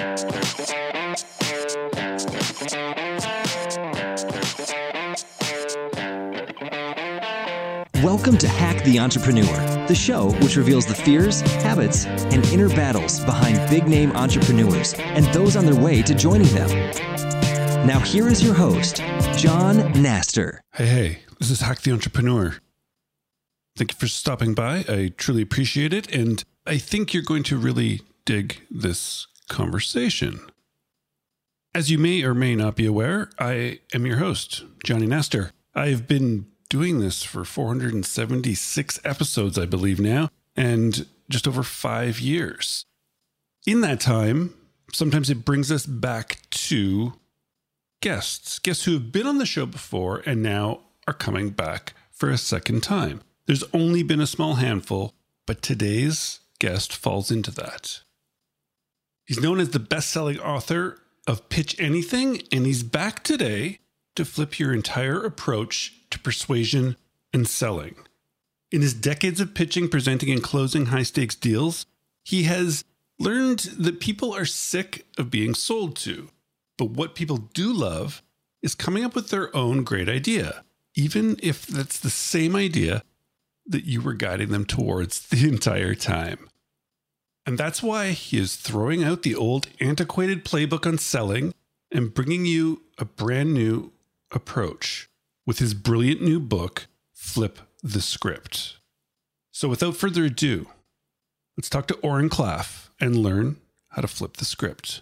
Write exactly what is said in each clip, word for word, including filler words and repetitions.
Welcome to Hack the Entrepreneur, the show which reveals the fears, habits, and inner battles behind big-name entrepreneurs and those on their way to joining them. Now here is your host, John Naster. Hey, hey, this is Hack the Entrepreneur. Thank you for stopping by. I truly appreciate it, and I think you're going to really dig this conversation. As you may or may not be aware, I am your host, Johnny Naster. I've been doing this for four hundred seventy-six episodes, I believe now, and just over five years. In that time, sometimes it brings us back to guests, guests who have been on the show before and now are coming back for a second time. There's only been a small handful, but today's guest falls into that. He's known as the best-selling author of Pitch Anything, and he's back today to flip your entire approach to persuasion and selling. In his decades of pitching, presenting, and closing high-stakes deals, he has learned that people are sick of being sold to. But what people do love is coming up with their own great idea, even if that's the same idea that you were guiding them towards the entire time. And that's why he is throwing out the old antiquated playbook on selling and bringing you a brand new approach with his brilliant new book, Flip the Script. So without further ado, let's talk to Oren Klaff and learn how to flip the script.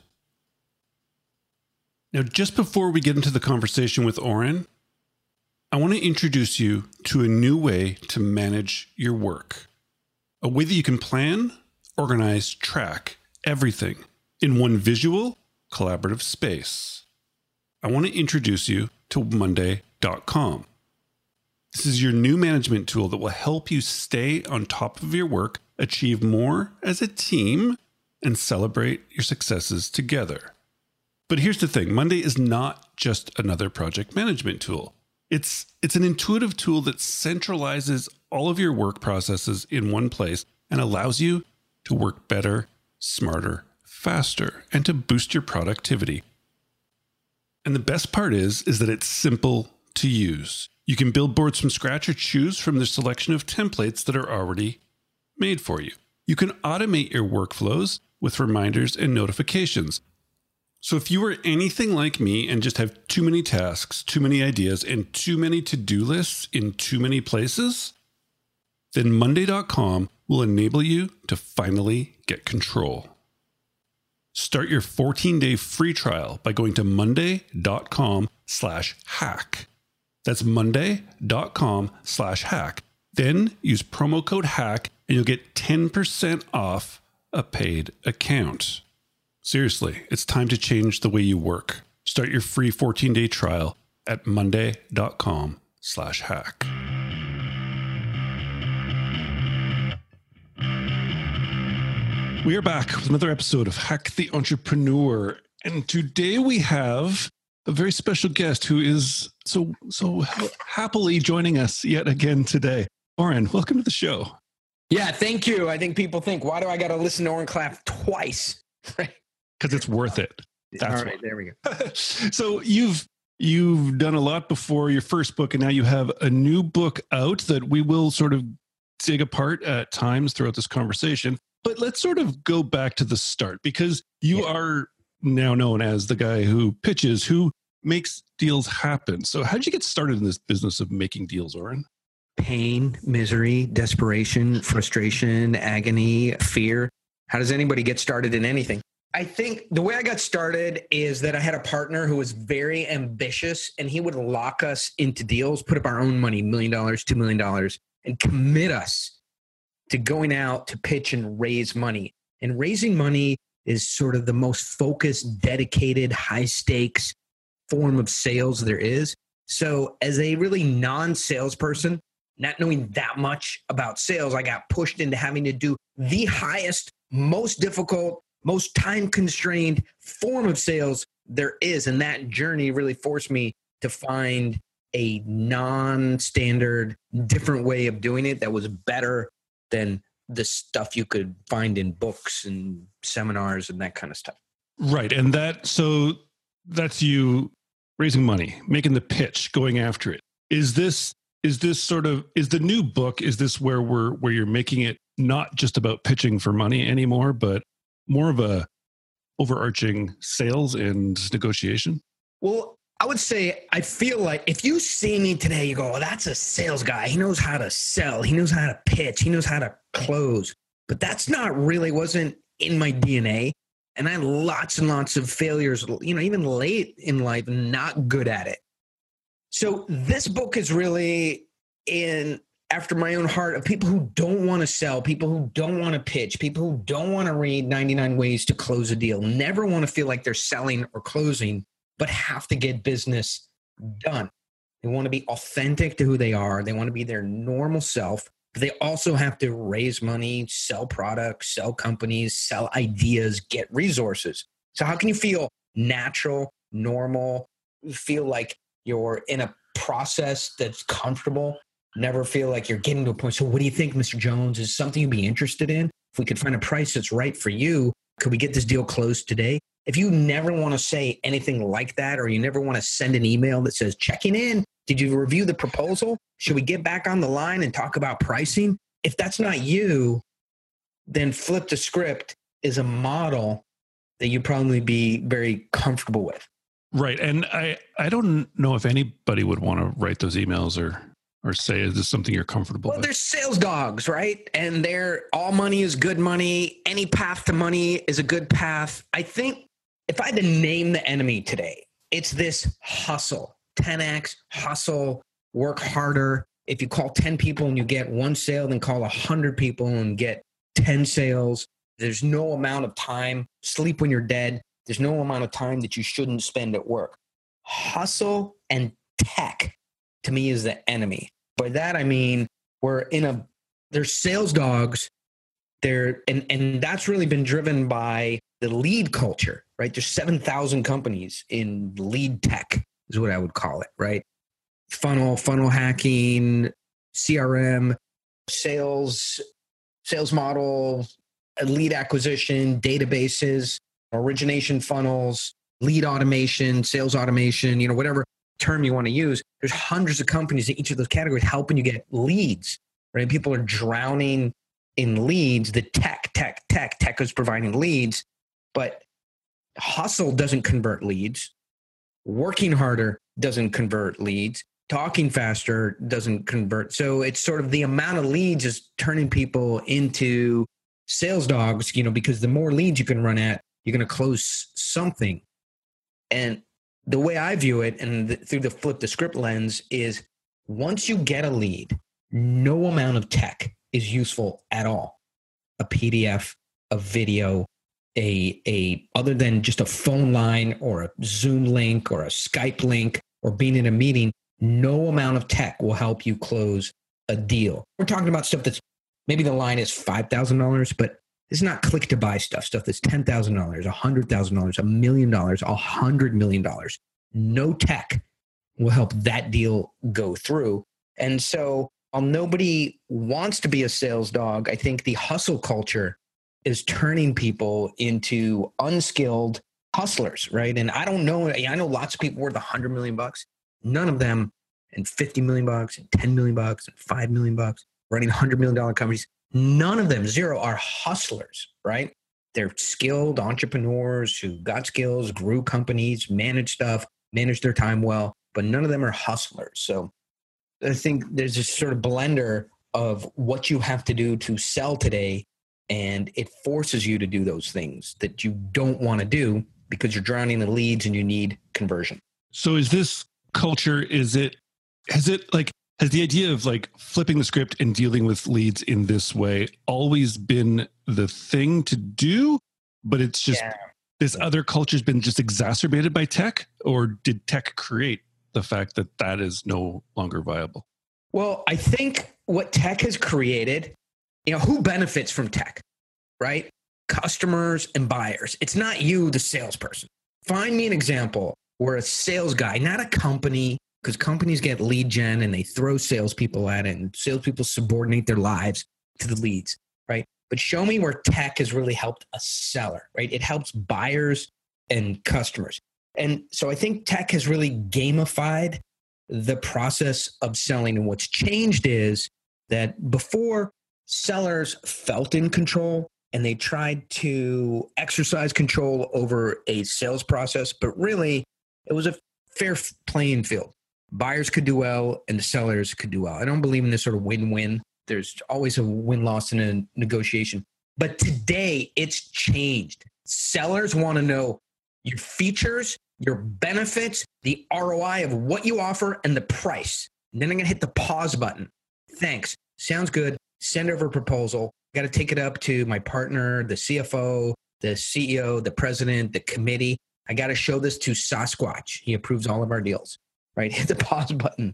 Now, just before we get into the conversation with Oren, I want to introduce you to a new way to manage your work. A way that you can plan, organize, track everything in one visual, collaborative space. I want to introduce you to Monday dot com. This is your new management tool that will help you stay on top of your work, achieve more as a team, and celebrate your successes together. But here's the thing, Monday is not just another project management tool. It's, it's an intuitive tool that centralizes all of your work processes in one place and allows you to work better, smarter, faster, and to boost your productivity. And the best part is, is that it's simple to use. You can build boards from scratch or choose from the selection of templates that are already made for you. You can automate your workflows with reminders and notifications. So if you are anything like me and just have too many tasks, too many ideas, and too many to-do lists in too many places, then Monday dot com will enable you to finally get control. Start your fourteen-day free trial by going to Monday dot com slash hack. That's Monday dot com slash hack. Then use promo code HACK and you'll get ten percent off a paid account. Seriously, it's time to change the way you work. Start your free fourteen-day trial at Monday dot com slash hack. We are back with another episode of Hack the Entrepreneur. And today we have a very special guest who is so so happily joining us yet again today. Oren, welcome to the show. Yeah, thank you. I think people think, why do I got to listen to Oren Klaff twice? Because it's worth it. That's all right, what. There we go. So you've you've done a lot before your first book, and now you have a new book out that we will sort of dig apart at times throughout this conversation. But let's sort of go back to the start, because you yeah. are now known as the guy who pitches, who makes deals happen. So how did you get started in this business of making deals, Oren? Pain, misery, desperation, frustration, agony, fear. How does anybody get started in anything? I think the way I got started is that I had a partner who was very ambitious, and he would lock us into deals, put up our own money, million dollars, two million dollars, and commit us to going out to pitch and raise money. And raising money is sort of the most focused, dedicated, high stakes form of sales there is. So as a really non-salesperson, not knowing that much about sales, I got pushed into having to do the highest, most difficult, most time-constrained form of sales there is. And that journey really forced me to find a non-standard, different way of doing it that was better than the stuff you could find in books and seminars and that kind of stuff. Right. And that, so that's you raising money, making the pitch, going after it. Is this, is this sort of, is the new book, is this where we're, where you're making it not just about pitching for money anymore, but more of a overarching sales and negotiation? Well, I would say, I feel like if you see me today, you go, oh, that's a sales guy. He knows how to sell. He knows how to pitch. He knows how to close. But that's not really, wasn't in my D N A. And I had lots and lots of failures, you know, even late in life, not good at it. So this book is really in after my own heart of people who don't want to sell, people who don't want to pitch, people who don't want to read ninety-nine ways to close a deal, never want to feel like they're selling or closing, but have to get business done. They want to be authentic to who they are. They want to be their normal self. But they also have to raise money, sell products, sell companies, sell ideas, get resources. So how can you feel natural, normal, feel like you're in a process that's comfortable, never feel like you're getting to a point? So what do you think, Mister Jones? Is something you'd be interested in? If we could find a price that's right for you, could we get this deal closed today? If you never want to say anything like that, or you never want to send an email that says, checking in, did you review the proposal? Should we get back on the line and talk about pricing? If that's not you, then Flip the Script is a model that you'd probably be very comfortable with. Right. And I, I don't know if anybody would want to write those emails or or say, is this something you're comfortable well, with? Well, they're sales dogs, right? And they're all money is good money. Any path to money is a good path. I think if I had to name the enemy today, it's this hustle. ten X, hustle, work harder. If you call ten people and you get one sale, then call one hundred people and get ten sales. There's no amount of time. Sleep when you're dead. There's no amount of time that you shouldn't spend at work. Hustle and tech, to me, is the enemy. By that, I mean, we're in a, there's sales dogs. They're, and, and that's really been driven by the lead culture, right? There's seven thousand companies in lead tech, is what I would call it, right? Funnel, funnel hacking, C R M, sales, sales model, lead acquisition, databases, origination funnels, lead automation, sales automation, you know, whatever term you want to use. There's hundreds of companies in each of those categories helping you get leads, right? People are drowning in leads. The tech, tech, tech, tech is providing leads, but hustle doesn't convert leads. Working harder doesn't convert leads. Talking faster doesn't convert. So it's sort of the amount of leads is turning people into sales dogs, you know, because the more leads you can run at, you're going to close something. And the way I view it, and the, through the Flip the Script lens, is once you get a lead, no amount of tech is useful at all. A P D F, a video, a, a other than just a phone line or a Zoom link or a Skype link or being in a meeting, no amount of tech will help you close a deal. We're talking about stuff that's maybe the line is five thousand dollars, but it's not click to buy stuff, stuff that's ten thousand dollars, one hundred thousand dollars, a million dollars, one hundred million dollars. No tech will help that deal go through. And so while nobody wants to be a sales dog, I think the hustle culture is turning people into unskilled hustlers, right? And I don't know, I know lots of people worth one hundred million bucks. None of them, and fifty million bucks, and ten million bucks, and five million bucks, running one hundred million dollars companies. None of them, zero, are hustlers, right? They're skilled entrepreneurs who got skills, grew companies, managed stuff, managed their time well, but none of them are hustlers. So I think there's this sort of blender of what you have to do to sell today, and it forces you to do those things that you don't want to do because you're drowning in leads and you need conversion. So is this culture, is it, has it like, has the idea of like flipping the script and dealing with leads in this way always been the thing to do, but it's just yeah. this other culture has been just exacerbated by tech, or did tech create the fact that that is no longer viable? Well, I think what tech has created, you know, who benefits from tech, right? Customers and buyers. It's not you, the salesperson. Find me an example where a sales guy, not a company, because companies get lead gen and they throw salespeople at it, and salespeople subordinate their lives to the leads, right? But show me where tech has really helped a seller, right? It helps buyers and customers. And so I think tech has really gamified the process of selling. And what's changed is that before, sellers felt in control and they tried to exercise control over a sales process, but really it was a fair playing field. Buyers could do well and the sellers could do well. I don't believe in this sort of win-win. There's always a win-loss in a negotiation. But today it's changed. Sellers want to know your features, your benefits, the R O I of what you offer, and the price. And then I'm going to hit the pause button. Thanks. Sounds good. Send over a proposal. Got to take it up to my partner, the C F O, the C E O, the president, the committee. I got to show this to Sasquatch. He approves all of our deals, right? Hit the pause button.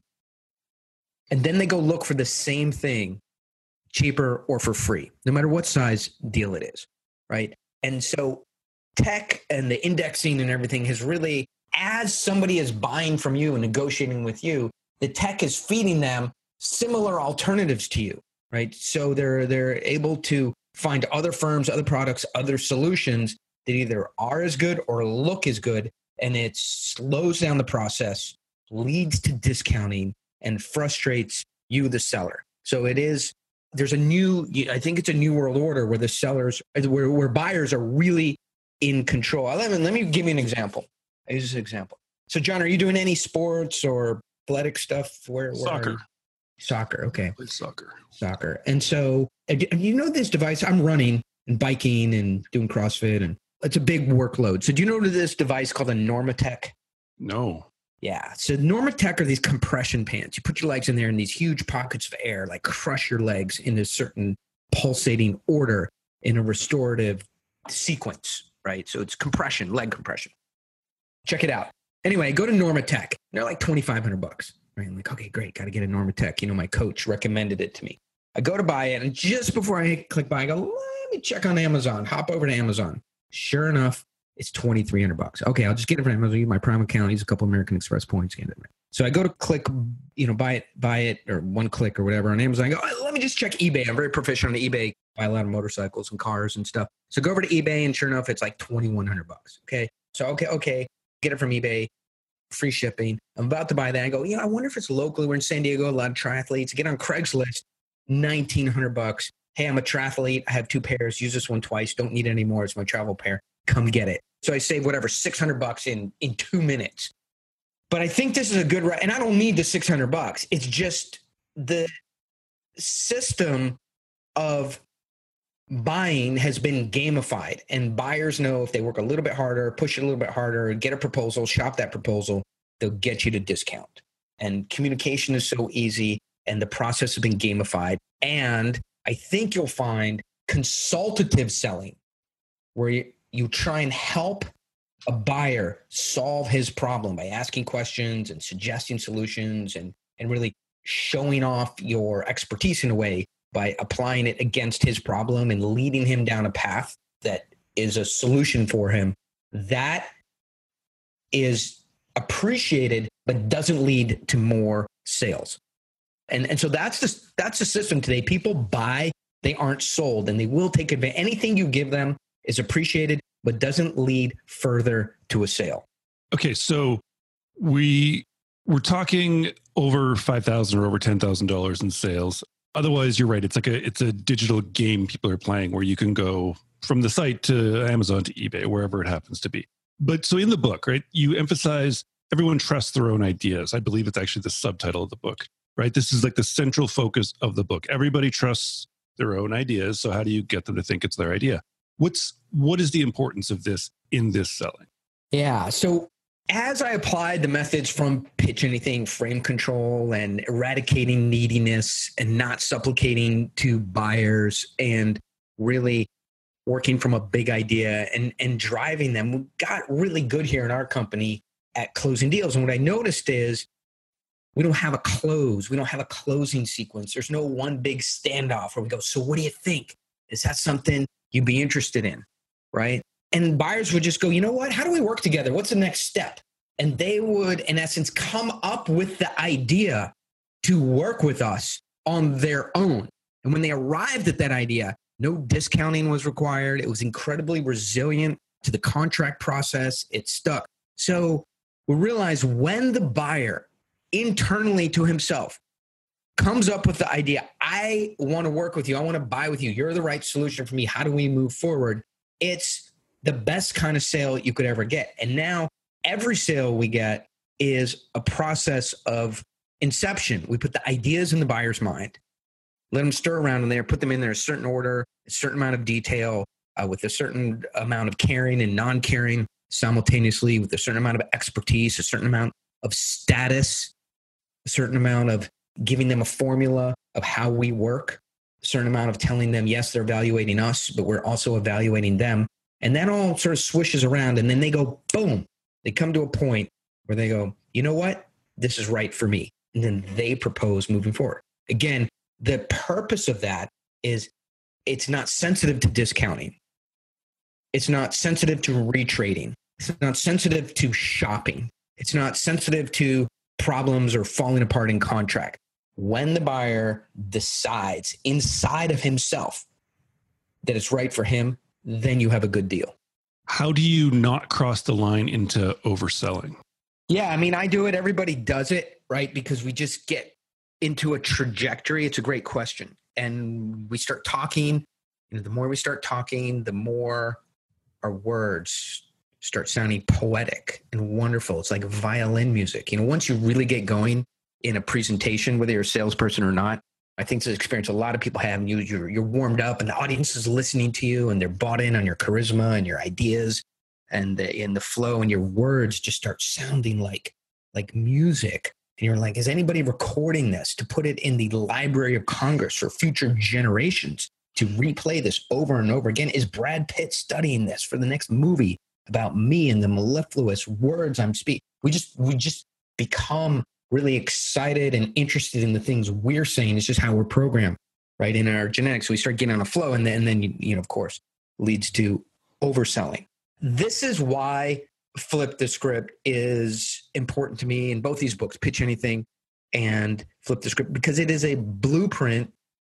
And then they go look for the same thing, cheaper or for free, no matter what size deal it is, right? And so tech and the indexing and everything has really, as somebody is buying from you and negotiating with you, the tech is feeding them similar alternatives to you, right? So they're they're able to find other firms, other products, other solutions that either are as good or look as good, and it slows down the process, leads to discounting, and frustrates you, the seller. So it is, there's a new, I think it's a new world order where the sellers, where, where buyers are really in control. Let me, let me give you an example. I use this example. So John, are you doing any sports or athletic stuff? Where, where Soccer. Soccer, okay. Play soccer. Soccer. And so, you know this device, I'm running and biking and doing CrossFit, and it's a big workload. So do you know this device called a Normatec? No. Yeah. So Normatec are these compression pants. You put your legs in there and these huge pockets of air, like crush your legs in a certain pulsating order in a restorative sequence, right? So it's compression, leg compression. Check it out. Anyway, go to Normatec. They're like twenty-five hundred bucks. Right? I'm like, okay, great. Got to get a Normatec. You know, my coach recommended it to me. I go to buy it, and just before I click buy, I go, let me check on Amazon. Hop over to Amazon. Sure enough, it's twenty-three hundred bucks. Okay, I'll just get it from Amazon. Use my Prime account. Use a couple American Express points. Get it. So I go to click, you know, buy it, buy it, or one click or whatever on Amazon. I go, oh, let me just check eBay. I'm very proficient on eBay. Buy a lot of motorcycles and cars and stuff. So go over to eBay, and sure enough, it's like twenty-one hundred bucks. Okay, so okay, okay, get it from eBay. Free shipping. I'm about to buy that. I go, you know, I wonder if it's locally. We're in San Diego, a lot of triathletes. Get on Craigslist, nineteen hundred bucks. Hey, I'm a triathlete. I have two pairs. Use this one twice. Don't need it anymore. It's my travel pair. Come get it. So I save whatever, six hundred bucks in, in two minutes. But I think this is a good, and I don't need the six hundred bucks. It's just the system of buying has been gamified, and buyers know if they work a little bit harder, push it a little bit harder, get a proposal, shop that proposal, they'll get you to discount. And communication is so easy, and the process has been gamified. And I think you'll find consultative selling, where you, you try and help a buyer solve his problem by asking questions and suggesting solutions, and, and really showing off your expertise in a way by applying it against his problem and leading him down a path that is a solution for him. That is appreciated, but doesn't lead to more sales. And, and so that's the, that's the system today. People buy, they aren't sold, and they will take advantage. Anything you give them is appreciated, but doesn't lead further to a sale. Okay, so we we're talking over five thousand dollars or over ten thousand dollars in sales. Otherwise, you're right. It's like a it's a digital game people are playing where you can go from the site to Amazon to eBay, wherever it happens to be. But so in the book, right, you emphasize everyone trusts their own ideas. I believe it's actually the subtitle of the book, right? This is like the central focus of the book. Everybody trusts their own ideas. So how do you get them to think it's their idea? What's what is the importance of this in this selling? Yeah. So as I applied the methods from Pitch Anything, frame control, and eradicating neediness and not supplicating to buyers, and really working from a big idea and, and driving them, we got really good here in our company at closing deals. And what I noticed is we don't have a close. We don't have a closing sequence. There's no one big standoff where we go, so what do you think? Is that something you'd be interested in, right? And buyers would just go, you know what? How do we work together? What's the next step? And they would, in essence, come up with the idea to work with us on their own. And when they arrived at that idea, no discounting was required. It was incredibly resilient to the contract process. It's stuck. So we realize when the buyer internally to himself comes up with the idea, I want to work with you. I want to buy with you. You're the right solution for me. How do we move forward? It's the best kind of sale you could ever get. And now every sale we get is a process of inception. We put the ideas in the buyer's mind, let them stir around in there, put them in there in a certain order, a certain amount of detail, uh, with a certain amount of caring and non-caring simultaneously, with a certain amount of expertise, a certain amount of status, a certain amount of giving them a formula of how we work, a certain amount of telling them, yes, they're evaluating us, but we're also evaluating them. And that all sort of swishes around. And then they go, boom, they come to a point where they go, you know what? This is right for me. And then they propose moving forward. Again, the purpose of that is it's not sensitive to discounting. It's not sensitive to retrading. It's not sensitive to shopping. It's not sensitive to problems or falling apart in contract. When the buyer decides inside of himself that it's right for him, then you have a good deal. How do you not cross the line into overselling? Yeah, I mean, I do it. Everybody does it, right? Because we just get into a trajectory. It's a great question. And we start talking. You know, the more we start talking, the more our words start sounding poetic and wonderful. It's like violin music. You know, once you really get going in a presentation, whether you're a salesperson or not, I think it's an experience a lot of people have. And you, you're, you're warmed up and the audience is listening to you and they're bought in on your charisma and your ideas and the, and the flow, and your words just start sounding like, like music. And you're like, is anybody recording this to put it in the Library of Congress for future generations to replay this over and over again? Is Brad Pitt studying this for the next movie about me and the mellifluous words I'm speaking? We just, we just become really excited and interested in the things we're saying. It's just how we're programmed, right? In our genetics, we start getting on a flow, and then, and then you, you know, of course, leads to overselling. This is why Flip the Script is important to me in both these books, Pitch Anything and Flip the Script, because it is a blueprint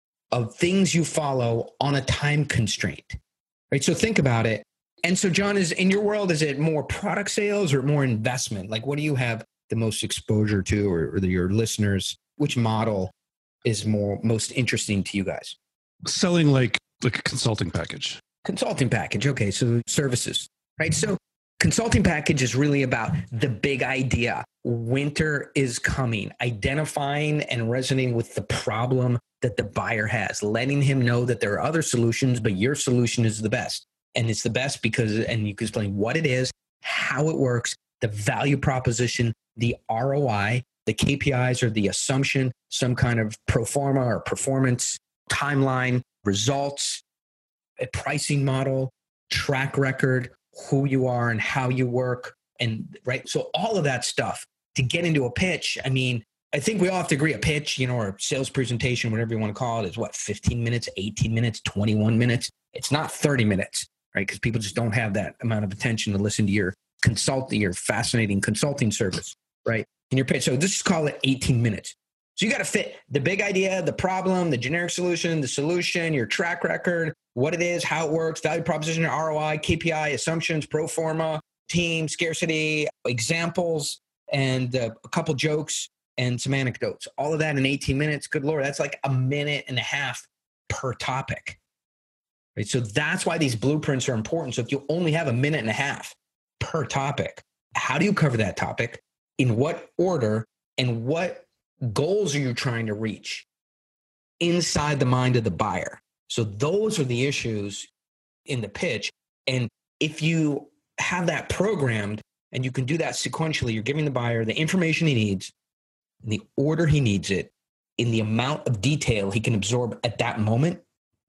of things you follow on a time constraint, right? So think about it. And so, John, is in your world, is it more product sales or more investment? Like, what do you have the most exposure to, or, or the, your listeners? Which model is more most interesting to you guys? Selling like like a consulting package. Consulting package. Okay, so services, right? So consulting package is really about the big idea. Winter is coming, identifying and resonating with the problem that the buyer has, letting him know that there are other solutions, but your solution is the best. And it's the best because, and you can explain what it is, how it works, the value proposition, the R O I, the K P Is or the assumption, some kind of pro forma or performance timeline, results, a pricing model, track record, who you are and how you work. And right. So all of that stuff to get into a pitch. I mean, I think we all have to agree a pitch, you know, or sales presentation, whatever you want to call it, is what, fifteen minutes, eighteen minutes, twenty-one minutes. It's not thirty minutes, right? Because people just don't have that amount of attention to listen to your consulting, your fascinating consulting service, right? In your pitch. So let's just call it eighteen minutes. So you got to fit the big idea, the problem, the generic solution, the solution, your track record, what it is, how it works, value proposition, R O I, K P I, assumptions, pro forma, team, scarcity, examples, and uh, a couple jokes and some anecdotes. All of that in eighteen minutes. Good Lord, that's like a minute and a half per topic. Right? So that's why these blueprints are important. So if you only have a minute and a half per topic, how do you cover that topic? In what order? And what goals are you trying to reach inside the mind of the buyer? So those are the issues in the pitch. And if you have that programmed and you can do that sequentially, you're giving the buyer the information he needs, in the order he needs it, in the amount of detail he can absorb at that moment,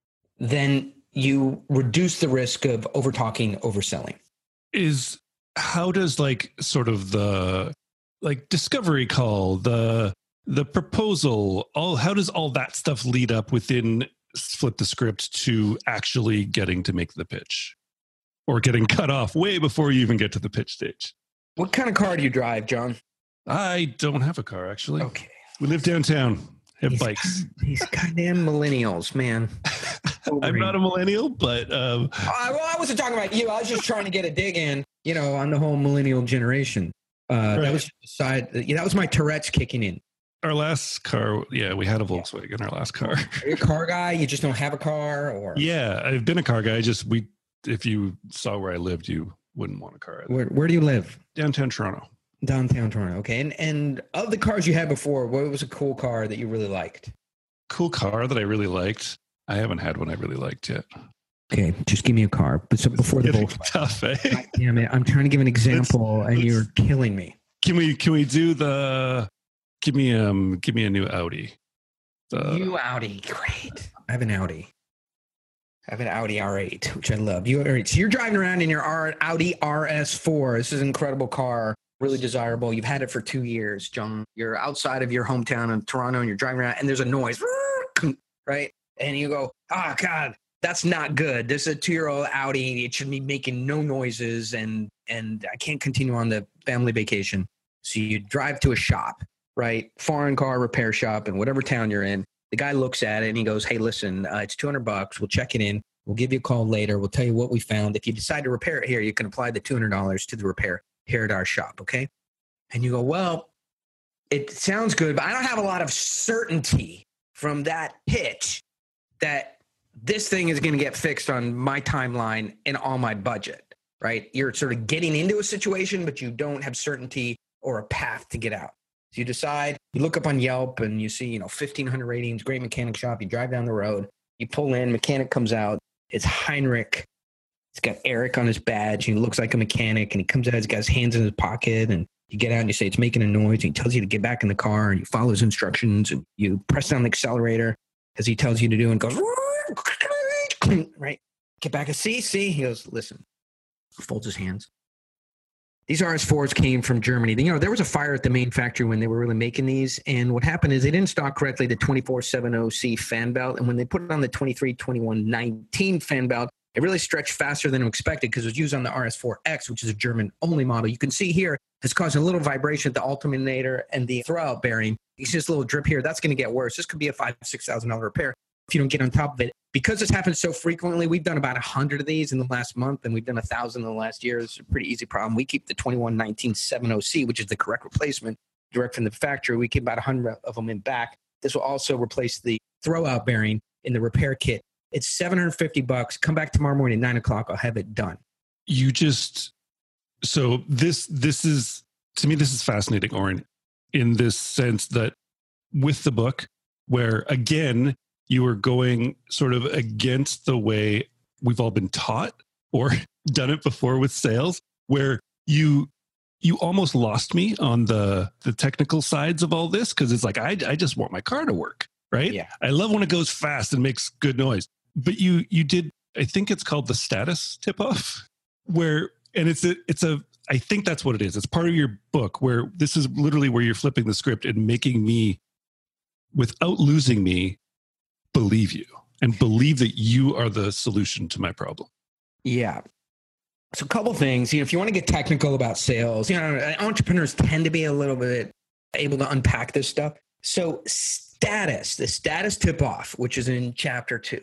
then you reduce the risk of over-talking, overselling. Is how does like sort of the like discovery call, the the proposal, all how does all that stuff lead up within Flip the Script to actually getting to make the pitch, or getting cut off way before you even get to the pitch stage? What kind of car do you drive, John? I don't have a car, actually. Okay. We live downtown. have these, bikes. These goddamn millennials, man. I'm not a millennial, but um, I, well, I wasn't talking about you. I was just trying to get a dig in, you know, on the whole millennial generation. Uh, right. That was just the side. Yeah, that was my Tourette's kicking in. Our last car, yeah, we had a Volkswagen. Our last car. Are you a car guy? You just don't have a car, or? Yeah, I've been a car guy. Just we, if you saw where I lived, you wouldn't want a car. Where, where do you live? Downtown Toronto. Downtown Toronto. Okay, and and of the cars you had before, what was a cool car that you really liked? Cool car that I really liked. I haven't had one I really liked yet. Okay, just give me a car. But so before the Volkswagen. Tough, eh? God damn it! I'm trying to give an example, let's, and let's, you're killing me. Can we can we do the? Give me um give me a new Audi. The, new Audi, great. I have an Audi. I have an Audi R eight, which I love. You all right, so you're driving around in your R, Audi R S four. This is an incredible car, really desirable. You've had it for two years, John. You're outside of your hometown in Toronto, and you're driving around, and there's a noise, right? And you go, oh God, that's not good. This is a two-year-old Audi. It should be making no noises, and and I can't continue on the family vacation. So you drive to a shop, right? Foreign car repair shop in whatever town you're in. The guy looks at it and he goes, hey, listen, uh, it's two hundred bucks. We'll check it in. We'll give you a call later. We'll tell you what we found. If you decide to repair it here, you can apply the two hundred dollars to the repair here at our shop, okay? And you go, well, it sounds good, but I don't have a lot of certainty from that pitch that this thing is going to get fixed on my timeline and on my budget, right? You're sort of getting into a situation, but you don't have certainty or a path to get out. So you decide, you look up on Yelp and you see, you know, fifteen hundred ratings, great mechanic shop. You drive down the road, you pull in, mechanic comes out. It's Heinrich. He's got Eric on his badge. And he looks like a mechanic, and he comes out, he's got his hands in his pocket, and you get out and you say, it's making a noise. And he tells you to get back in the car, and you follow his instructions, and you press down the accelerator as he tells you to do, and goes, right? Get back and see, see. He goes, listen, folds his hands. These R S fours came from Germany. You know, there was a fire at the main factory when they were really making these. And what happened is they didn't stock correctly the twenty-four seventy C fan belt. And when they put it on the twenty-three twenty-one nineteen fan belt, it really stretched faster than expected because it was used on the R S four X, which is a German-only model. You can see here, it's causing a little vibration at the alternator and the throwout bearing. You see this little drip here. That's going to get worse. This could be a five thousand dollars, six thousand dollars repair if you don't get on top of it. Because this happens so frequently, we've done about one hundred of these in the last month, and we've done one thousand in the last year. It's a pretty easy problem. We keep the twenty-one nineteen seventy C, which is the correct replacement, direct from the factory. We keep about one hundred of them in back. This will also replace the throwout bearing in the repair kit. It's seven hundred fifty bucks. Come back tomorrow morning at nine o'clock. I'll have it done. You just, so this, this is, to me, this is fascinating, Oren, in this sense that with the book, where again, you are going sort of against the way we've all been taught or done it before with sales, where you you almost lost me on the the technical sides of all this, because it's like, I, I just want my car to work, right? Yeah. I love when it goes fast and makes good noise. But you you did, I think it's called the status tip-off, where, and it's a, it's a, I think that's what it is. It's part of your book, where this is literally where you're flipping the script and making me, without losing me, believe you and believe that you are the solution to my problem. Yeah. So a couple things, you know, if you want to get technical about sales, you know, entrepreneurs tend to be a little bit able to unpack this stuff. So status, the status tip off, which is in chapter two.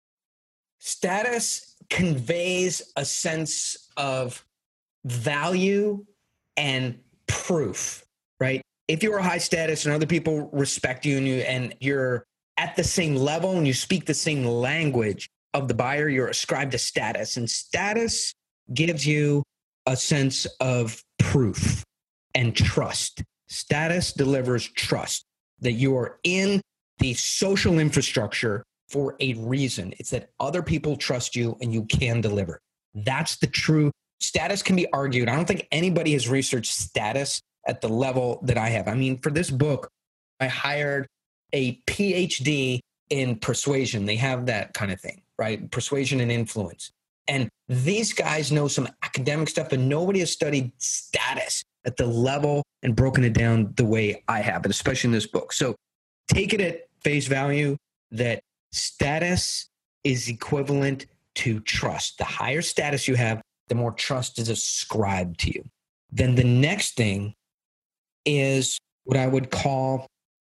Status conveys a sense of value and proof, right? If you're a high status and other people respect you and you and you're at the same level and you speak the same language of the buyer, you're ascribed a status. And status gives you a sense of proof and trust. Status delivers trust that you are in the social infrastructure for a reason. It's that other people trust you and you can deliver. That's the true status. Can be argued. I don't think anybody has researched status at the level that I have. I mean, for this book, I hired a P H D in persuasion. They have that kind of thing, right? Persuasion and influence. And these guys know some academic stuff, but nobody has studied status at the level and broken it down the way I have, and especially in this book. So take it at face value that status is equivalent to trust. The higher status you have, the more trust is ascribed to you. Then the next thing is what I would call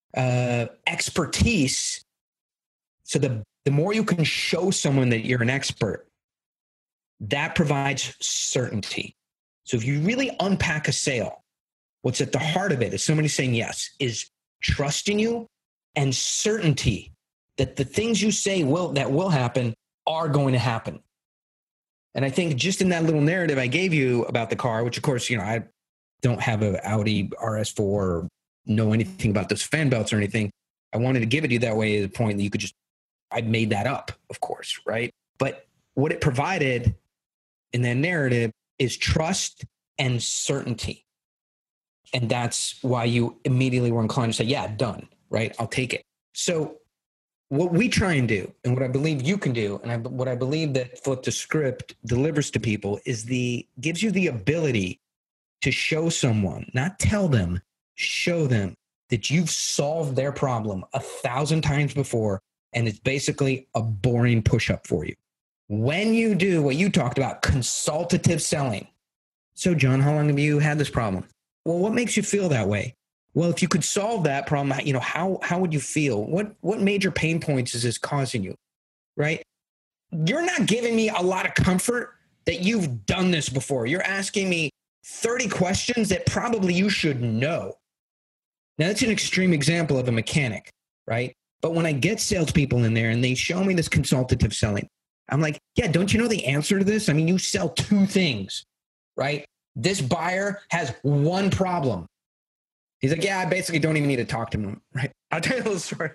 uh, expertise. So the, the more you can show someone that you're an expert, that provides certainty. So if you really unpack a sale, what's at the heart of it is somebody saying yes, is trust in you and certainty that the things you say will that will happen are going to happen. And I think just in that little narrative I gave you about the car, which of course, you know, I don't have an Audi R S four or know anything about those fan belts or anything. I wanted to give it to you that way, at the point that you could just, I made that up, of course, right? But what it provided in that narrative is trust and certainty. And that's why you immediately were inclined to say, yeah, done, right? I'll take it. So what we try and do, and what I believe you can do, and I, what I believe that Flip the Script delivers to people, is the gives you the ability to show someone, not tell them, show them that you've solved their problem a thousand times before, and it's basically a boring push-up for you. When you do what you talked about, consultative selling. So, John, how long have you had this problem? Well, what makes you feel that way? Well, if you could solve that problem, you know, how how would you feel? What what major pain points is this causing you, right? You're not giving me a lot of comfort that you've done this before. You're asking me thirty questions that probably you should know. Now, that's an extreme example of a mechanic, right? But when I get salespeople in there and they show me this consultative selling, I'm like, yeah, don't you know the answer to this? I mean, you sell two things, right? This buyer has one problem. He's like, yeah, I basically don't even need to talk to him, right? I'll tell you a little story.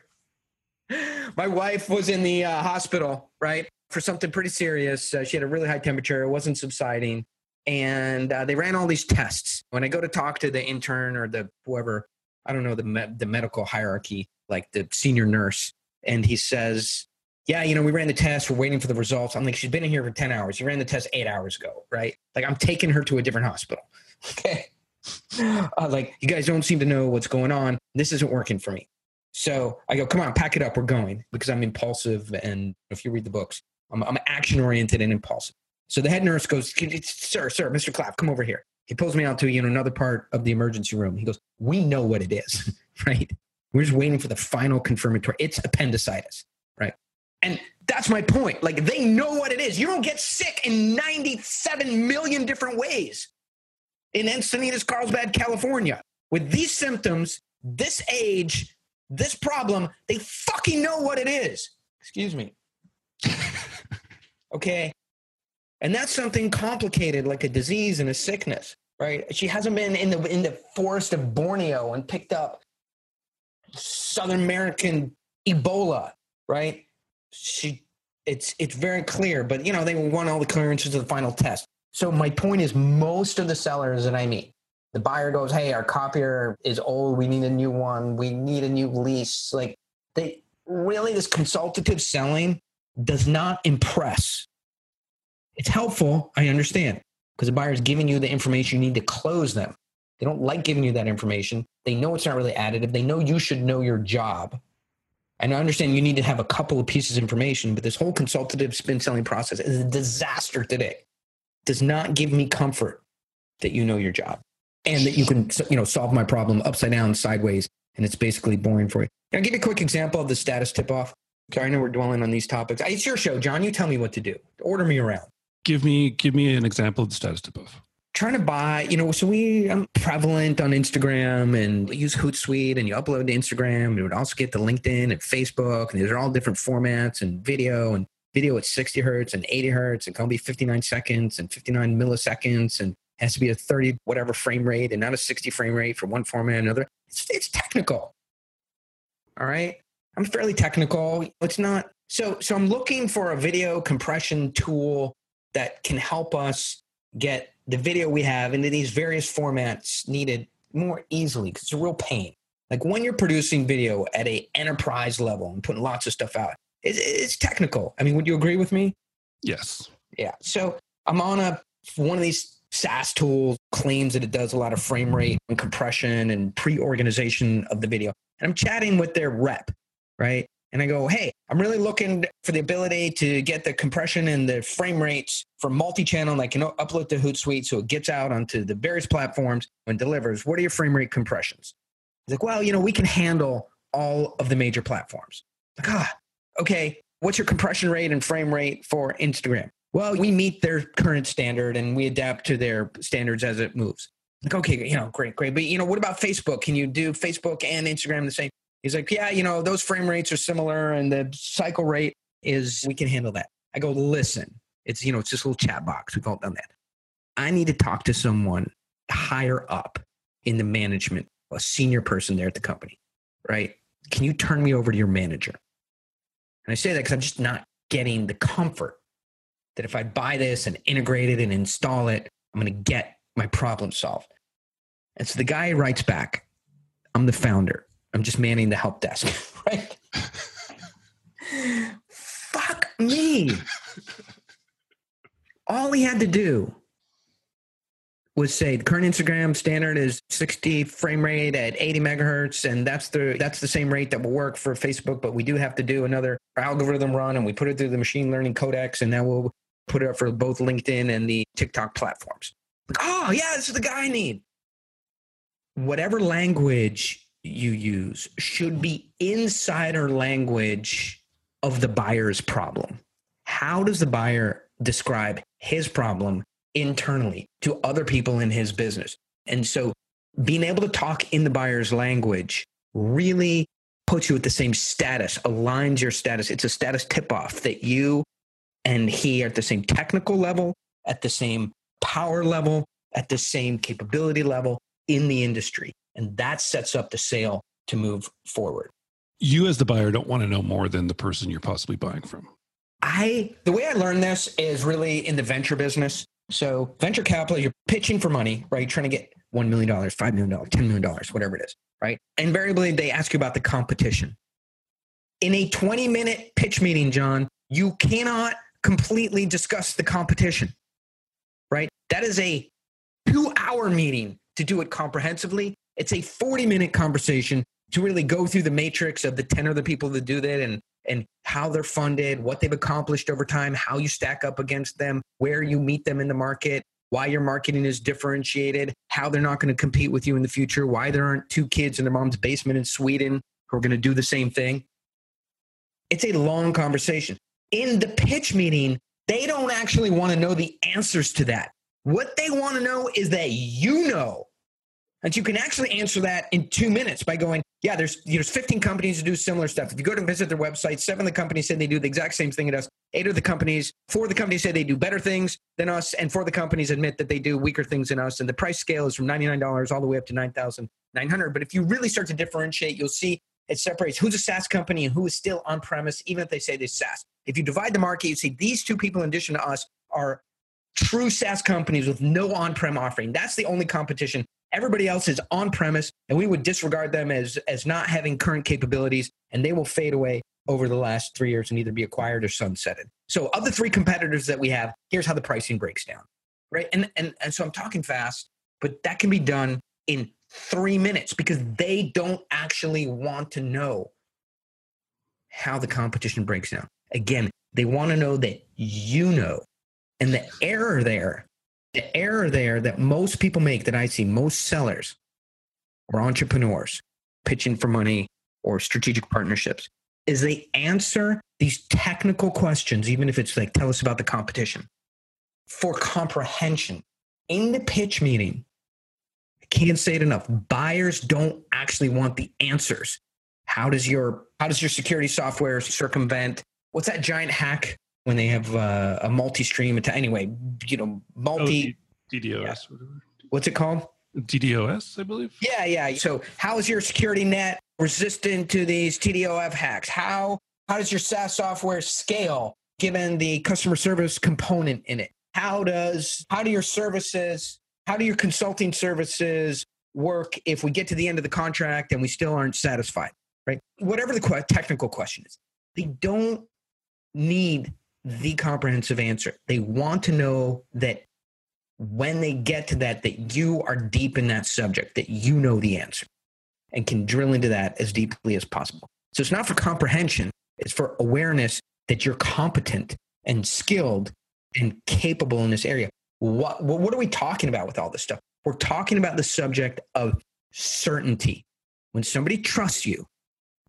My wife was in the uh, hospital, right, for something pretty serious. Uh, she had a really high temperature. It wasn't subsiding. And uh, they ran all these tests. When I go to talk to the intern or the whoever, I don't know, the me- the medical hierarchy, like the senior nurse, and he says, yeah, you know, we ran the test. We're waiting for the results. I'm like, she's been in here for ten hours. You ran the test eight hours ago, right? Like, I'm taking her to a different hospital. Okay. Uh, like, you guys don't seem to know what's going on. This isn't working for me. So I go, come on, pack it up. We're going, because I'm impulsive. And if you read the books, I'm, I'm action oriented and impulsive. So the head nurse goes, sir, sir, Mister Clapp, come over here. He pulls me out to, you know, another part of the emergency room. He goes, we know what it is, right? We're just waiting for the final confirmatory. It's appendicitis, right? And that's my point. Like, they know what it is. You don't get sick in ninety-seven million different ways in Encinitas, Carlsbad, California. With these symptoms, this age, this problem, they fucking know what it is. Excuse me. Okay. And that's something complicated, like a disease and a sickness, right? She hasn't been in the in the forest of Borneo and picked up Southern American Ebola, right? She, it's it's very clear, but you know, they won all the clearances of the final test. So my point is, most of the sellers that I meet, the buyer goes, hey, our copier is old. We need a new one. We need a new lease. Like, they really, this consultative selling does not impress. It's helpful, I understand, because the buyer is giving you the information you need to close them. They don't like giving you that information. They know it's not really additive. They know you should know your job. And I understand you need to have a couple of pieces of information, but this whole consultative spin selling process is a disaster today. It does not give me comfort that you know your job and that you can, you know, solve my problem upside down, sideways, and it's basically boring for you. Can I give you a quick example of the status tip-off? Okay, I know we're dwelling on these topics. It's your show, John. You tell me what to do. Order me around. Give me give me an example of the status tip-off. Trying to buy, you know, so we, I'm prevalent on Instagram and we use Hootsuite, and you upload to Instagram. You would also get to LinkedIn and Facebook, and these are all different formats, and video and video at sixty hertz and eighty hertz, and can be fifty-nine seconds and fifty-nine milliseconds, and has to be a thirty whatever frame rate and not a sixty frame rate for one format and another. It's, it's technical. All right. I'm fairly technical. It's not. So, so I'm looking for a video compression tool that can help us get the video we have into these various formats needed more easily, because it's a real pain. Like, when you're producing video at a enterprise level and putting lots of stuff out, it's, it's technical. I mean, would you agree with me? Yes. Yeah. So I'm on a one of these SaaS tools, claims that it does a lot of frame rate and compression and pre-organization of the video. And I'm chatting with their rep, right? And I go, hey, I'm really looking for the ability to get the compression and the frame rates for multi-channel, and I can upload to Hootsuite so it gets out onto the various platforms and delivers. What are your frame rate compressions? He's like, well, you know, we can handle all of the major platforms. Like, ah, okay, what's your compression rate and frame rate for Instagram? Well, we meet their current standard and we adapt to their standards as it moves. Like, okay, you know, great, great. But, you know, what about Facebook? Can you do Facebook and Instagram the same? He's like, yeah, you know, those frame rates are similar and the cycle rate is, we can handle that. I go, listen, it's, you know, it's this little chat box. We've all done that. I need to talk to someone higher up in the management, a senior person there at the company, right? Can you turn me over to your manager? And I say that because I'm just not getting the comfort that if I buy this and integrate it and install it, I'm going to get my problem solved. And so the guy writes back, I'm the founder. I'm just manning the help desk, right? Fuck me. All he had to do was say the current Instagram standard is sixty frame rate at eighty megahertz, and that's the that's the same rate that will work for Facebook, but we do have to do another algorithm run, and we put it through the machine learning codecs, and now we'll put it up for both LinkedIn and the TikTok platforms. Like, oh, yeah, this is the guy I need. Whatever language you use should be insider language of the buyer's problem. How does the buyer describe his problem internally to other people in his business? And so being able to talk in the buyer's language really puts you at the same status, aligns your status. It's a status tip-off that you and he are at the same technical level, at the same power level, at the same capability level in the industry. And that sets up the sale to move forward. You as the buyer don't want to know more than the person you're possibly buying from. I, the way I learned this is really in the venture business. So venture capital, you're pitching for money, right? Trying to get one million dollars, five million dollars, ten million dollars, whatever it is, right? Invariably, they ask you about the competition. In a twenty minute pitch meeting, John, you cannot completely discuss the competition, right? That is a two hour meeting to do it comprehensively. It's a forty minute conversation to really go through the matrix of the ten other people that do that and and how they're funded, what they've accomplished over time, how you stack up against them, where you meet them in the market, why your marketing is differentiated, how they're not going to compete with you in the future, why there aren't two kids in their mom's basement in Sweden who are going to do the same thing. It's a long conversation. In the pitch meeting, they don't actually want to know the answers to that. What they want to know is that you know. And you can actually answer that in two minutes by going, yeah, there's there's fifteen companies that do similar stuff. If you go to visit their website, seven of the companies say they do the exact same thing as us. Eight of the companies, four of the companies say they do better things than us, and four of the companies admit that they do weaker things than us. And the price scale is from ninety-nine dollars all the way up to nine thousand nine hundred dollars. But if you really start to differentiate, you'll see it separates who's a SaaS company and who is still on-premise, even if they say they're SaaS. If you divide the market, you see these two people in addition to us are true SaaS companies with no on-prem offering. That's the only competition. Everybody else is on-premise, and we would disregard them as, as not having current capabilities, and they will fade away over the last three years and either be acquired or sunsetted. So of the three competitors that we have, here's how the pricing breaks down, right? And, and, and so I'm talking fast, but that can be done in three minutes because they don't actually want to know how the competition breaks down. Again, they want to know that you know. And the error there, the error there that most people make, that I see, most sellers or entrepreneurs pitching for money or strategic partnerships, is they answer these technical questions, even if it's like, tell us about the competition, for comprehension. In the pitch meeting, I can't say it enough, buyers don't actually want the answers. How does your, how does your security software circumvent? What's that giant hack when they have uh, a multi-stream attack? Anyway, you know, multi... Oh, D D O S. Yeah. What's it called? D D O S, I believe. Yeah, yeah. So how is your security net resistant to these T D O F hacks? How how does your SaaS software scale given the customer service component in it? How does how do your services, how do your consulting services work if we get to the end of the contract and we still aren't satisfied, right? Whatever the que- technical question is, they don't need the comprehensive answer. They want to know that when they get to that, that you are deep in that subject, that you know the answer and can drill into that as deeply as possible. So it's not for comprehension. It's for awareness that you're competent and skilled and capable in this area. What, what are we talking about with all this stuff? We're talking about the subject of certainty. When somebody trusts you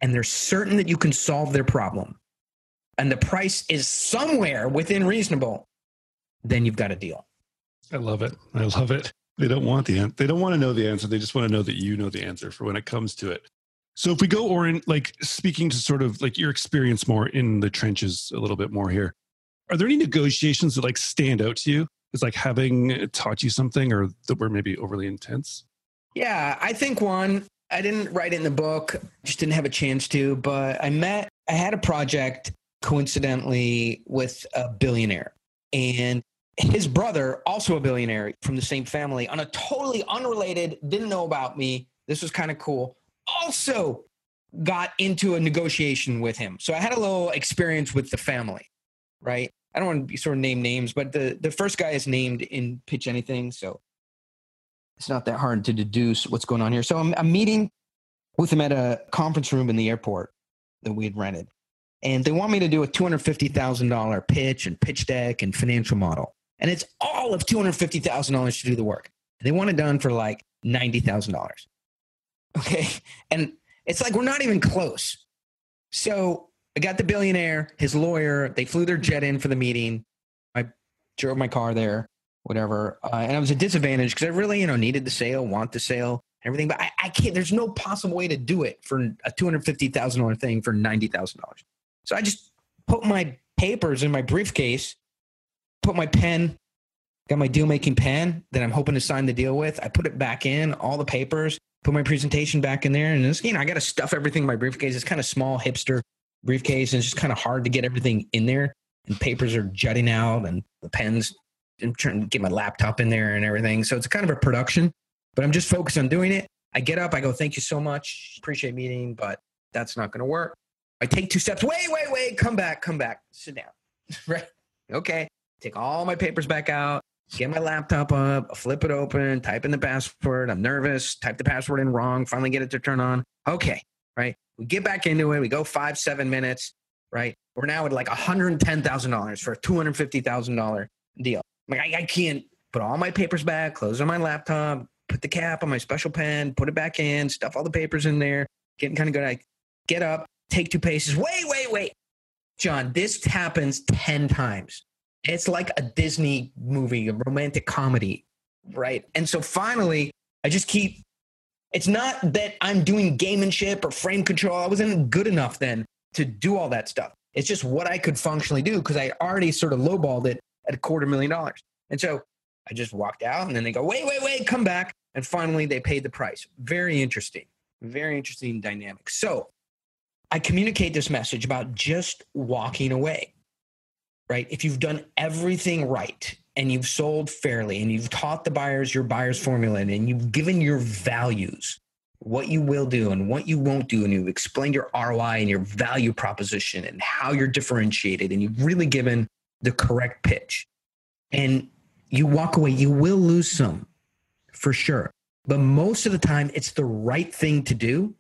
and they're certain that you can solve their problem, and the price is somewhere within reasonable, then you've got a deal. I love it. I love it. They don't want the answer. They don't want to know the answer. They just want to know that you know the answer for when it comes to it. So if we go, Oren, like speaking to sort of like your experience more in the trenches a little bit more here, are there any negotiations that like stand out to you as like having taught you something or that were maybe overly intense? Yeah, I think one, I didn't write it in the book, just didn't have a chance to, but I met, I had a project coincidentally with a billionaire, and his brother, also a billionaire from the same family, on a totally unrelated, didn't know about me. This was kind of cool. Also got into a negotiation with him. So I had a little experience with the family, right? I don't want to be sort of name names, but the, the first guy is named in Pitch Anything. So it's not that hard to deduce what's going on here. So I'm, I'm meeting with him at a conference room in the airport that we had rented. And they want me to do a two hundred fifty thousand dollars pitch and pitch deck and financial model. And it's all of two hundred fifty thousand dollars to do the work. And they want it done for like ninety thousand dollars. Okay. And it's like, we're not even close. So I got the billionaire, his lawyer, they flew their jet in for the meeting. I drove my car there, whatever. Uh, and I was at a disadvantage because I really, you know, needed the sale, want the sale, everything. But I, I can't, there's no possible way to do it for a two hundred fifty thousand dollars thing for ninety thousand dollars. So I just put my papers in my briefcase, put my pen, got my deal-making pen that I'm hoping to sign the deal with. I put it back in, all the papers, put my presentation back in there. And this, you know, I got to stuff everything in my briefcase. It's kind of small, hipster briefcase, and it's just kind of hard to get everything in there. And papers are jutting out, and the pens, I'm trying to get my laptop in there and everything. So it's kind of a production, but I'm just focused on doing it. I get up, I go, thank you so much. Appreciate meeting, but that's not going to work. I take two steps. Wait, wait, wait. Come back, come back. Sit down. Right? Okay. Take all my papers back out. Get my laptop up. Flip it open. Type in the password. I'm nervous. Type the password in wrong. Finally get it to turn on. Okay. Right? We get back into it. We go five, seven minutes. Right? We're now at like one hundred ten thousand dollars for a two hundred fifty thousand dollars deal. I'm like, I, I can't put all my papers back, close on my laptop, put the cap on my special pen, put it back in, stuff all the papers in there. Getting kind of good. I get up. Take two paces. Wait, wait, wait. John, this happens ten times. It's like a Disney movie, a romantic comedy, right? And so finally, I just keep, it's not that I'm doing gamemanship or frame control. I wasn't good enough then to do all that stuff. It's just what I could functionally do because I already sort of lowballed it at a quarter million dollars. And so I just walked out, and then they go, wait, wait, wait, come back. And finally, they paid the price. Very interesting. Very interesting dynamic. So I communicate this message about just walking away, right? If you've done everything right and you've sold fairly and you've taught the buyers your buyer's formula and you've given your values, what you will do and what you won't do, and you've explained your R O I and your value proposition and how you're differentiated, and you've really given the correct pitch, and you walk away, you will lose some for sure. But most of the time, it's the right thing to do.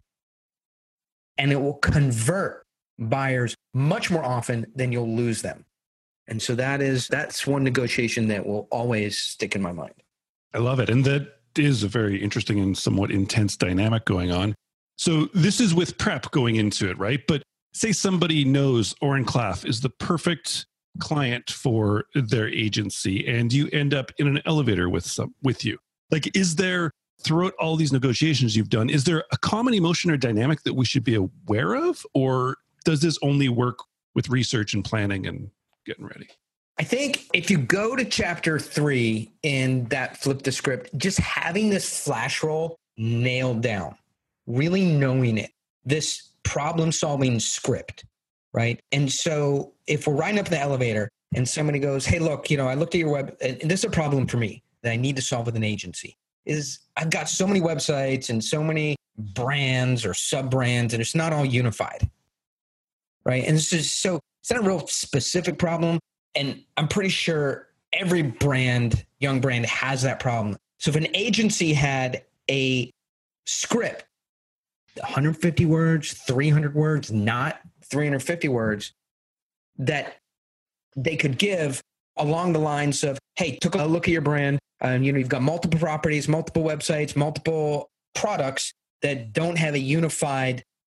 And it will convert buyers much more often than you'll lose them. And so that is, that's one negotiation that will always stick in my mind. I love it. And that is a very interesting and somewhat intense dynamic going on. So this is with prep going into it, right? But say somebody knows Oren Klaff is the perfect client for their agency, and you end up in an elevator with some, with you. Like, is there, throughout all these negotiations you've done, is there a common emotion or dynamic that we should be aware of? Or does this only work with research and planning and getting ready? I think if you go to chapter three in that Flip the Script, just having this flash roll nailed down, really knowing it, this problem solving script, right? And so if we're riding up in the elevator and somebody goes, hey, look, you know, I looked at your web, and this is a problem for me that I need to solve with an agency. Is I've got so many websites and so many brands or sub-brands, and it's not all unified, right? And this is so, it's not a real specific problem. And I'm pretty sure every brand, young brand, has that problem. So if an agency had a script, one hundred fifty words, three hundred words, not three hundred fifty words, that they could give along the lines of, hey, took a look at your brand. Um, you know, you've got multiple properties, multiple websites, multiple products that don't have a unified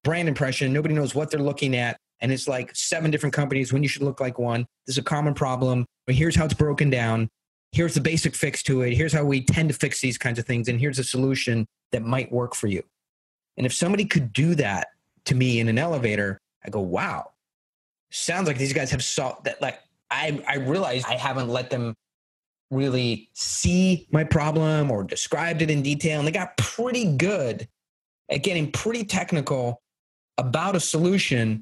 brand impression. Nobody knows what they're looking at. And it's like seven different companies when you should look like one. This is a common problem. But here's how it's broken down. Here's the basic fix to it. Here's how we tend to fix these kinds of things. And here's a solution that might work for you. And if somebody could do that to me in an elevator, I go, wow, sounds like these guys have solved that. Like I, I realize I haven't let them really see my problem or described it in detail. And they got pretty good at getting pretty technical about a solution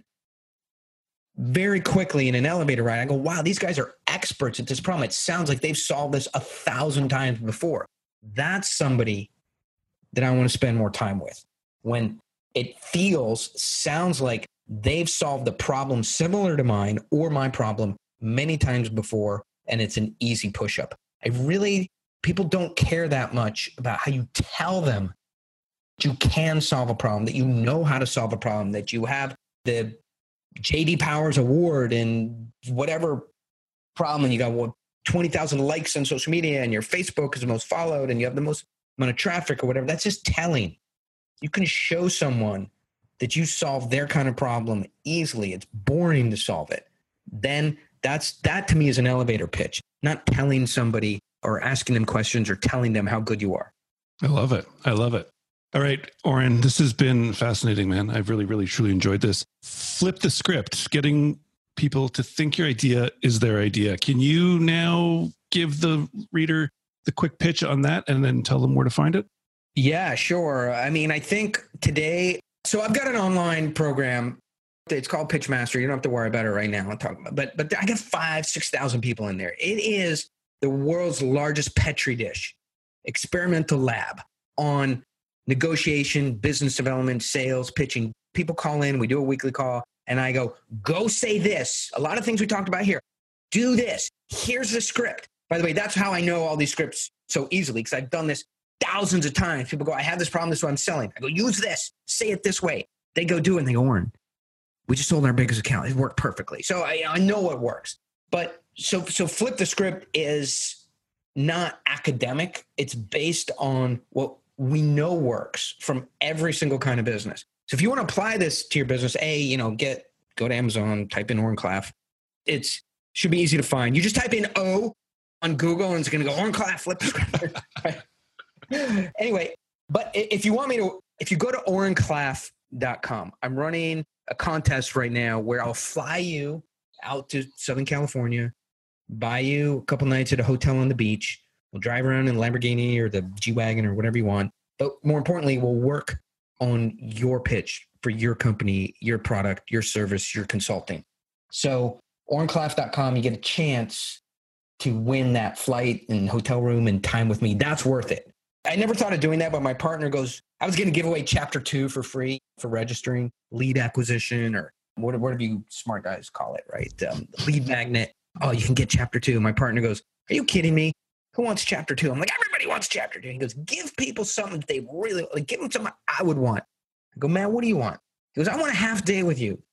very quickly in an elevator ride. I go, wow, these guys are experts at this problem. It sounds like they've solved this a thousand times before. That's somebody that I want to spend more time with. When it feels, sounds like they've solved a problem similar to mine or my problem many times before, and it's an easy push-up. I really, people don't care that much about how you tell them that you can solve a problem, that you know how to solve a problem, that you have the J D Powers Award and whatever problem, and you got what, twenty thousand likes on social media, and your Facebook is the most followed, and you have the most amount of traffic or whatever. That's just telling. You can show someone that you solve their kind of problem easily. It's boring to solve it. Then that's, that to me is an elevator pitch, not telling somebody or asking them questions or telling them how good you are. I love it. I love it. All right, Oren, this has been fascinating, man. I've really, really, truly enjoyed this. Flip the script, getting people to think your idea is their idea. Can you now give the reader the quick pitch on that and then tell them where to find it? Yeah, sure. I mean, I think today, so I've got an online program. It's called Pitchmaster. You don't have to worry about it right now. I'm talking about, but but I got five, six thousand people in there. It is the world's largest Petri dish, experimental lab on negotiation, business development, sales, pitching. People call in. We do a weekly call, and I go, go say this. A lot of things we talked about here. Do this. Here's the script. By the way, that's how I know all these scripts so easily, because I've done this thousands of times. People go, I have this problem. This is what I'm selling. I go, use this. Say it this way. They go do it, and they go, Oren, we just sold our biggest account. It worked perfectly. So I, I know what works. But so so flip the script is not academic. It's based on what we know works from every single kind of business. So if you want to apply this to your business, A, you know, get go to Amazon, type in Oren Klaff. It's should be easy to find. You just type in O on Google, and it's going to go Oren Klaff, flip the script. Right? Anyway, but if you want me to, if you go to oren klaff dot com, I'm running a contest right now where I'll fly you out to Southern California, buy you a couple nights at a hotel on the beach. We'll drive around in Lamborghini or the G-Wagon or whatever you want. But more importantly, we'll work on your pitch for your company, your product, your service, your consulting. So oren klaff dot com, you get a chance to win that flight and hotel room and time with me. That's worth it. I never thought of doing that, but my partner goes, I was going to give away chapter two for free for registering, lead acquisition, or whatever you smart guys call it, right? Um, lead magnet. Oh, you can get chapter two. My partner goes, are you kidding me? Who wants chapter two? I'm like, everybody wants chapter two. He goes, give people something that they really, like, give them something I would want. I go, man, what do you want? He goes, I want a half day with you.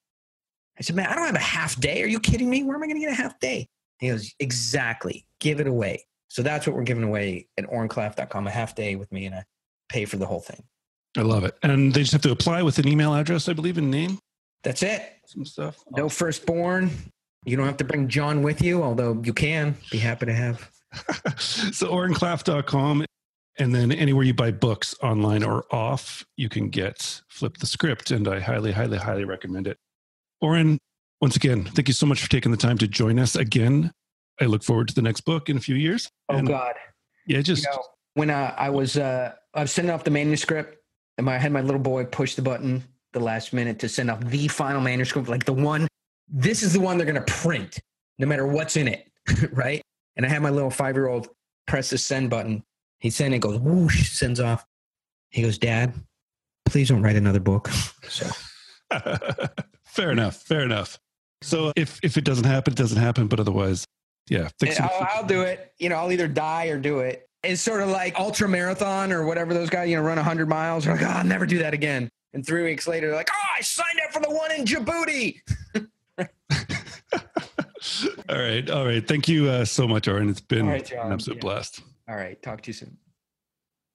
I said, man, I don't have a half day. Are you kidding me? Where am I going to get a half day? He goes, exactly. Give it away. So that's what we're giving away at oren klaff dot com, a half day with me, and I pay for the whole thing. I love it. And they just have to apply with an email address, I believe, and name. That's it. Some stuff. No firstborn. You don't have to bring John with you, although you can. Be happy to have. So oren klaff dot com. And then anywhere you buy books online or off, you can get Flip the Script. And I highly, highly, highly recommend it. Oren, once again, thank you so much for taking the time to join us again. I look forward to the next book in a few years. Oh, and God. Yeah, just... You know, when uh, I was uh, I was sending off the manuscript, and I had my little boy push the button the last minute to send off the final manuscript, like the one, this is the one they're going to print, no matter what's in it, right? And I had my little five-year-old press the send button. He sent it, goes, whoosh, sends off. He goes, Dad, please don't write another book. So, fair enough, fair enough. So if if it doesn't happen, it doesn't happen. But otherwise, yeah. I'll, I'll do it. You know, I'll either die or do it. It's sort of like ultra marathon or whatever those guys, you know, run one hundred miles. They're like, oh, I'll never do that again. And three weeks later, they're like, oh, I signed up for the one in Djibouti. All right. All right. Thank you uh, so much, Oren. It's been right, an absolute yeah. blast. All right. Talk to you soon.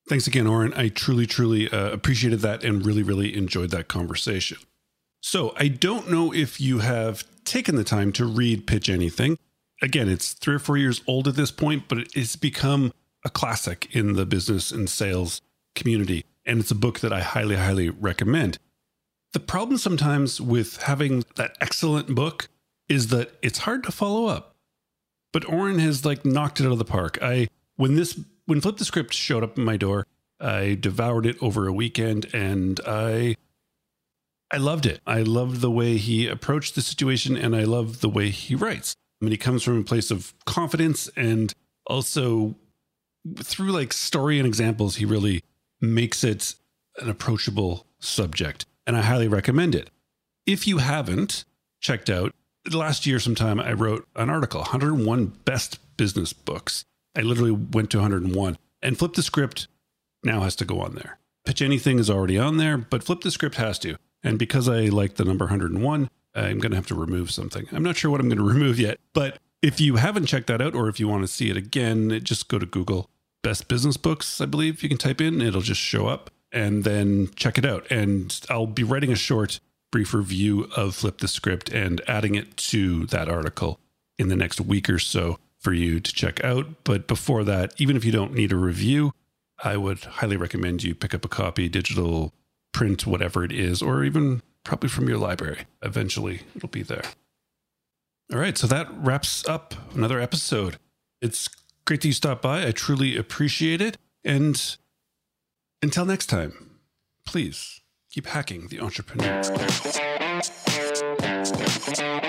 Thanks again, Oren. I truly, truly uh, appreciated that and really, really enjoyed that conversation. So I don't know if you have taken the time to read Pitch Anything. Again, it's three or four years old at this point, but it's become a classic in the business and sales community. And it's a book that I highly, highly recommend. The problem sometimes with having that excellent book is that it's hard to follow up. But Oren has like knocked it out of the park. I when this when Flip the Script showed up in my door, I devoured it over a weekend, and I I loved it. I loved the way he approached the situation, and I love the way he writes. I mean, he comes from a place of confidence, and also through like story and examples, he really makes it an approachable subject. And I highly recommend it. If you haven't checked out, last year sometime I wrote an article, one hundred one best business books. I literally went to one hundred one, and Flip the Script now has to go on there. Pitch Anything is already on there, but Flip the Script has to. And because I like the number one hundred one, I'm going to have to remove something. I'm not sure what I'm going to remove yet, but if you haven't checked that out, or if you want to see it again, just go to Google Best Business Books, I believe you can type in, it'll just show up, and then check it out. And I'll be writing a short, brief review of Flip the Script and adding it to that article in the next week or so for you to check out. But before that, even if you don't need a review, I would highly recommend you pick up a copy, digital, print, whatever it is, or even probably from your library. Eventually, it'll be there. All right, so that wraps up another episode. It's great that you stopped by. I truly appreciate it. And until next time, please keep hacking the entrepreneur.